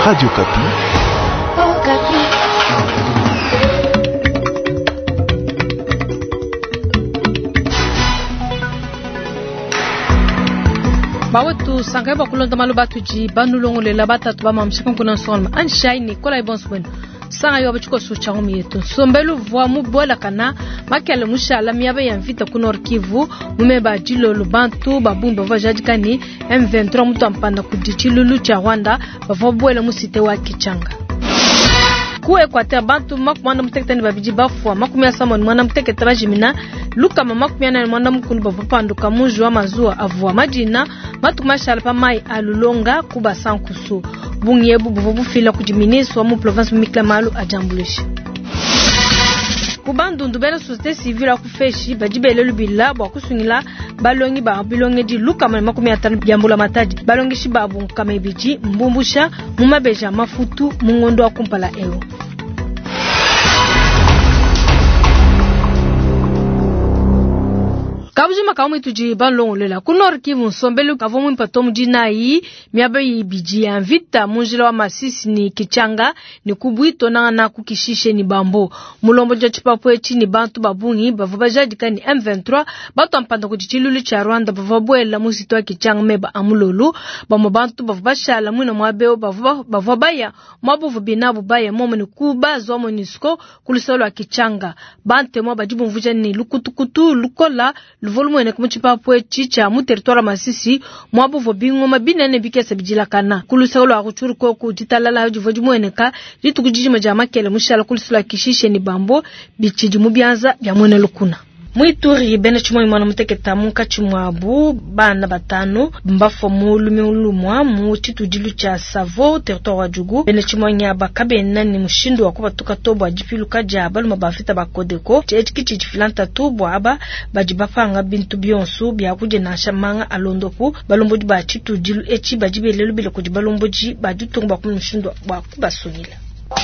Radio Kapi. Oh, Kapi. Bawatu sangaiba kulonda malubatu ji banulongo le labata tuba mamshikon kuna sonma anshai ni kola ibonswen sanga yoba chiko sucha yetu sombelu vwa mu bola kana makele mushala miyabe yamvita kunor Kivu mumeba jilo lubantu babumba vajadikani M23 mutu ampanda kudichilulu cha Rwanda bavobwele musite wa Kichanga ku Equateur bantu makumanda muteketani babiji bafwa makumya samon mwana muteketa bajimina luka makumya na mwana mukulu bavupanduka muju wa mazua avwa majina matumashala pa mai alulonga kuba sankusu bunyebu buvufila kujiministre wa mu province Miklamalu ajambulishi kubandundu bena société civile akufeshi bajibele lubila bwa kusungila balongi ba bilonge di luka makumi atano byambula mataji balongi shibabu kama ibiji mbumbusha mumabeja mafutu mungondo akumpala ewo Kabujima kaumi tuji banlongo lela kunor Kivu sombelu kavomu mpatomu jinai miabe ibiji ya vita munjila wa Masisi ni Kichanga ni kubuito na kukishishe ni bambo mulombo jachipapo chini bantu babungi bavubajadika ni M23 batu ampanda kuchichilulu cha Rwanda bavubwela musito wa Kichanga meba amulolu bantu bavubashala mwina mwabeo bavubaya mwabuvu binabu baya momo ni kuba zwa MONUSCO kulisolo wa Kichanga bante mwa bajibu mvuja ni lukutukutu lukola volume ene kumuchipa pwechi cha mu territoire Masisi mwabu vobingo mabinene bikesa bijila kana kulusolo akuchuru ko kujitalala haji vojimu eneka litukujijima jama kele mushala kulusula kishishe ni bambo bichiji mubyanza bya mwene lukuna Muituri bene chumwa mwana muteketa munka chumwabu bana batano mbafo mulumwa mu chitudilu cha Savo territoire wa Jugu bene chumwa nyaba kabena ni mushindu wakuba tukatobo ajipilu kaja balu mabafita bakodeko chechiki chifilanta tubo aba bajibafanga bintu byonsu byakuje na shamanga alondoku balomboji ba chitudilu echi bajibelelu bile kujibalomboji bajutunga bakumushindu wakuba sunila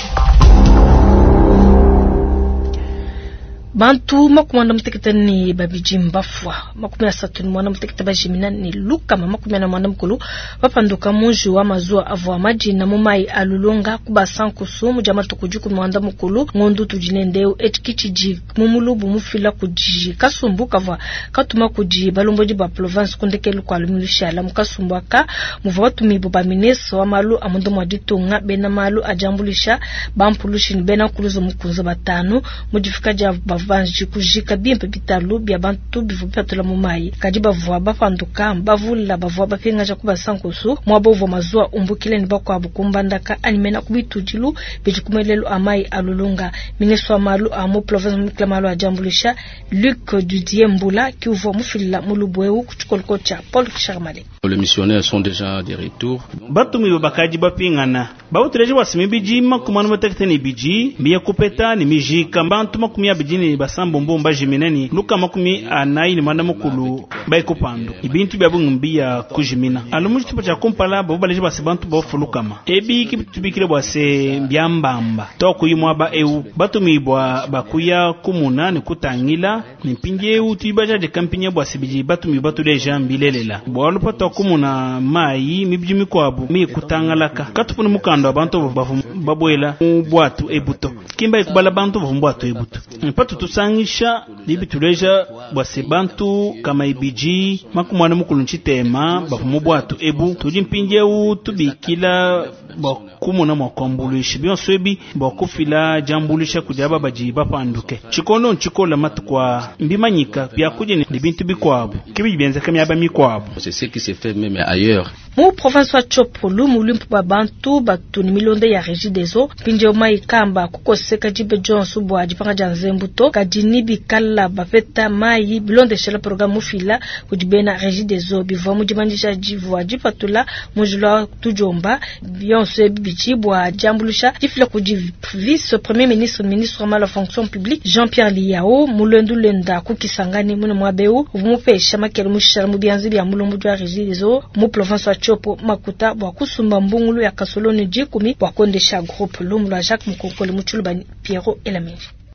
Bantu makumanda muteketa ni babiji mbafwa makumi asatu ni mwana muteketa bajimina ni luka makumi na mwana mkulu bapanduka muju wa mazua avwa maji na mumai alulonga kuba sankusu mujama tukujuku mwanda mkulu ngondu tujinendeu etkichiji mumulubu mufila kujiji kasumbu kava katuma kuji balomboji ba province kundekelu kwa lumilushala mukasumbu aka muva watumibu ba mineso wa malu amundu mwaditunga bena malu ajambulisha bampulushini bena kuluzo mkunzo batanu mujifika ja vanji kujika bimpe bitalu bya bantu bivupatula mumai kajiba vwa bafanduka bavula bavwa bapenga ja kuba sankusu mwabovo mazua umbukile ni bakwa bukumbandaka animena kubitujilu bijikumelelo amai alulunga miniswa malu amu province Miklamalu ajambulisha Luc Dudier Mbula ki uvo mufila mulubweu kuchukolko cha Paul Kisharmale. Les missionnaires sont déjà de retour. Batumi bakaji bapingana bawutreje wasimi bijima kumana muteketeni biji biya kupeta ni mijika bantu makumya bijini basambombo mbajiminani luka makumi anayi ni manda mukulu baikupandu ibintu byabungumbiya kujimina alumuji tipo cha kumpala babaleje basibantu bofulukama ebi kibitubikire bwase byambamba tokuyimwa ba eu batumibwa bakuya kumuna ni kutangila ni pinje utibaje kampinya bwasibiji batumi batuleja mbilelela bwalupa tokumuna mai mibjimi kwabu mi kutangalaka katupuna mukando abantu babwela bwatu ebuto kimba ikubala bantu bwatu ebuto mpatu tusangisha libituleja bwase bantu kama ibiji makumwana mukulu nchitema bafumubwatu ebu tujimpinjeu tubikila bakumuna mwakwambulisha byonswebi bakufila jambulisha kujaba baji bapanduke chikono nchikola matukwa mbimanyika byakuje ni bintu bikwabo kibibyenza kamyaba mikwabo c'est ce qui se fait même ailleurs. Mu province wa Chopolu mulimpu babantu batuni milonde ya Régie des Eaux pinje omai kamba kukoseka jibe Johnson bwa jipanga janzembuto kajinibi kala bafeta mai bilonde shela programu fila kujibena Régie des Eaux bivwa mujimandisha jivwa jipatula mujula tujomba bionse bichi bwa jambulusha jifila vice premier ministre wa la fonction publique Jean-Pierre Liao mulendu lenda kukisangani muna mwabeu umupesha makelu mushara mubianzi bya mulombo jwa Régie des Eaux mu province wa Chopo makuta bwa kusumba mbungulu ya kasoloni jikumi bwa kondesha groupe lumula Jacques Mukokole Muchulubani Pierrot Elamenge.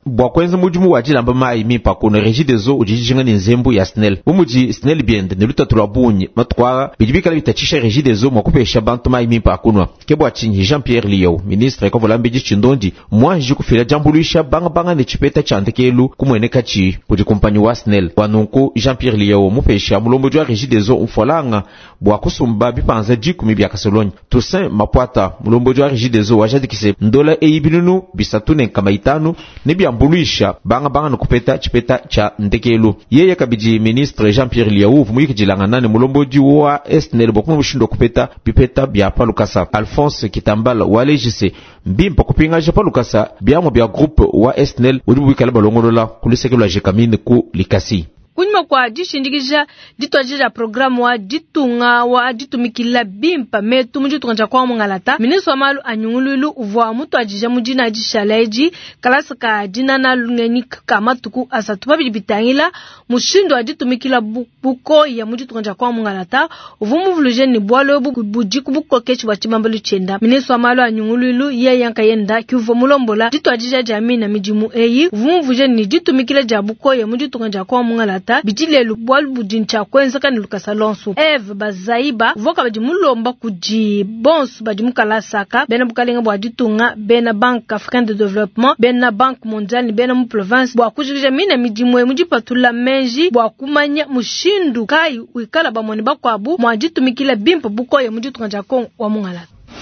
bwa kwenza mujimu wajilamba mai mipa kuna Regideso ujijinga ni nzembu ya SNEL umuji SNEL biende ne lutatula bunyi matwara bijibika bitachisha Regideso mwakupesha bantu mai mipa kunwa kebwa chinyi Jean-Pierre Liyau ministre ko volambiji chindondi mwanji kufila jambulisha banga ne chipeta chandekelu kumwene kachi kudi kompanyi wa SNEL wanunku Jean-Pierre Liyau mupesha mulombo jwa Regideso umfolanga bwa kusumba bipanza 10 bya Kasolonyi Toussaint Mapwata mulombo jwa Regideso wajadikise ndola eibinunu bisatune kamaitanu ne byambuluisha banga nukupeta chipeta cha ndekelu yeye kabiji ministre Jean-Pierre Liyau vumuyiki jilanganane mulomboji wa SNEL bokuma mushindo kupeta pipeta bya palukasa Alphonse Kitambala walejise mbimpa kupinga palukasa byamo bya groupe wa SNEL udibwikala balongolola kulisekelwa jekamine ku likasi kunyuma kwa jishindikisha ditwajira programu wa ditunga wa ditumikila bimpa metu mujitunga kwa mungalata ministre wa malu anyungululu uvwa mutu ajija mujina ajishaleji kalasaka jina na lungeni kamatuku asatu babili bitangila mushindo ajitumikila buko ya mujitunga kwa mungalata uvumu vuluje ni bwalo bujiku buko kechi wachimambelu chenda ministre wa malu anyungululu ye yanka yenda kiuvo mulombola ditwajija jamii na mijimu eyi uvumu vuluje ni ditumikila jabuko ya mujitunga kwa mungalata bijilelu bwal budincha kwenza kan Lucas Alonso Eve Bazaiba voka bajimulomba kuji bonsu bajimukala saka bena bukalenga bwa ditunga bena Banque Africaine de Développement bena Banque Mondiale bena mu province bwa kujija mina mijimwe mujipatula menji bwa kumanya mushindu kai wikala bamoni bakwabu mwajitumikila bimpa buko ya mujitunga jako wa mungala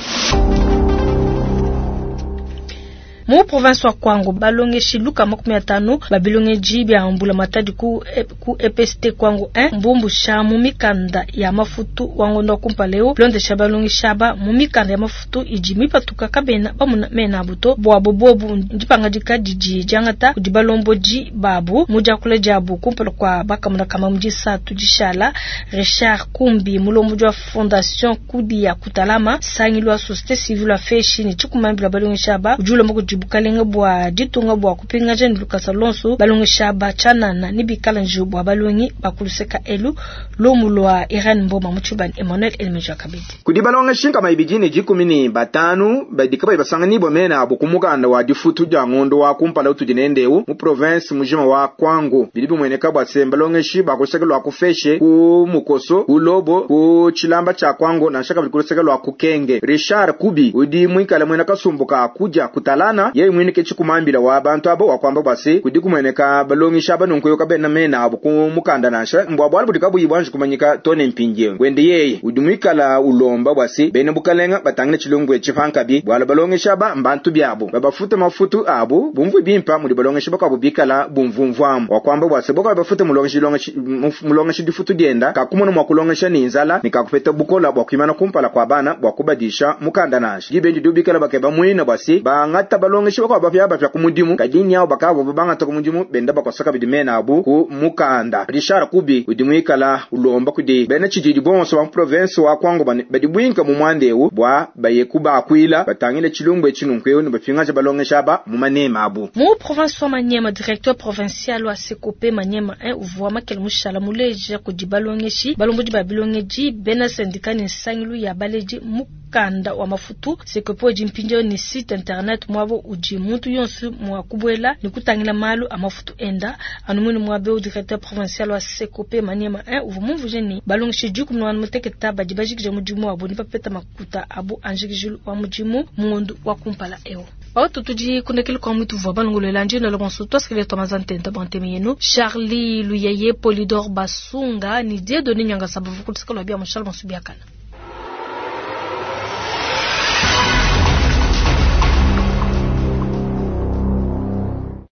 mu province wa Kwango balonge shiluka 15 babilonge jibya ambula matadi ku EPST Kwango 1 mbumbu shamu mikanda ya mafutu wangondo kumpaleo blonde shabalonge shaba mu mikanda ya mafutu ijimi patuka kabena bamuna mena buto boabobobu ndipanga dikadiji jangata kudibalombo ji babu muja kule jabu kumpalo kwa bakamuna kama mji satu jishala Richard Kumbi mulombo jwa fondation kudi ya kutalama sangilwa société civile a feshi ni chikumambila balonge shaba ujula moko bukalenga bwa ditunga bwa kupinga jen Lucas Alonso balonge shaba chanana nibikala njubwa balongi bakuluseka elu lomulwa Iran Mboma muchubani Emmanuel Elmeja Kabidi kudi balonge shinka maibijini 15 badika basangani bomena abukumukanda wa difutu ja ngondo wa kumpala utujinendewu mu province mujima wa Kwango bilibi mweneka bwa sembalonge shiba kusekelwa kufeshe ku mukoso ulobo ku chilamba cha Kwango na shaka kusekelwa kukenge Richard Kubi udi mwikala mweneka sumbuka kuja kutalana ye mwinike chikumambila wa abantu abo wakwamba basi kudi kumweneka balongi shaba nunkuyo kabena mena abo kumukanda nasha mbwa bwali budika buyibwanje kumanyika tone mpinje wende yeye udumwikala ulomba basi bene bukalenga batangine chilungwe chifankabi bwala balongi shaba mbantu byabo babafute mafutu abo bumvu bimpa muri balongi shaba kwa bubikala bumvumvwamu wakwamba basi boka babafute mulonga shidifutu dienda kakumuna mwakulonga shaninzala nikakupeta bukola bwakwimana kumpala kwa bana bwakubadisha mukanda nasha gibendi dubikala bakeba mwina basi bangata balonge shiba kwa bafya kumudimu kadini yao bakabo babanga to kumudimu benda bakosaka bidimena abu ku mukanda Richard Kubi udimwikala ulomba kudi bena chijidi bonso wa province wa Kwango badibwinka mu mwandewu bwa bayekuba akwila batangile chilungwe chinunkweyo ni bafingaje balonge shaba mu manema abu mu province wa Manyema directeur provincial wa Sekope Manyema uvwa makel mushala muleje kudibalonge shi balomboji babilonge ji bena syndicani sangilu ya baleji mukanda wa mafutu Sekope jimpinjo ni site internet mwabo uji muntu yonsu mwakubwela nikutangila malu amafutu enda anumuni mwabe directeur provincial wa Sekope Manyema uvumu jeni balonge shijuku mwana muteketa bajibajikije mujimu abo ni papeta makuta abo anjikijulu wa mujimu mundu wa kumpala ewo Auto tuji kunekele kwa mwitu vwa balongolo elanje na logonso toskele tomazantenta bantemeyeno Charlie Luyaye Polydor Basunga ni die doni nyanga sababu kutisika lwabia mshal monsubiakana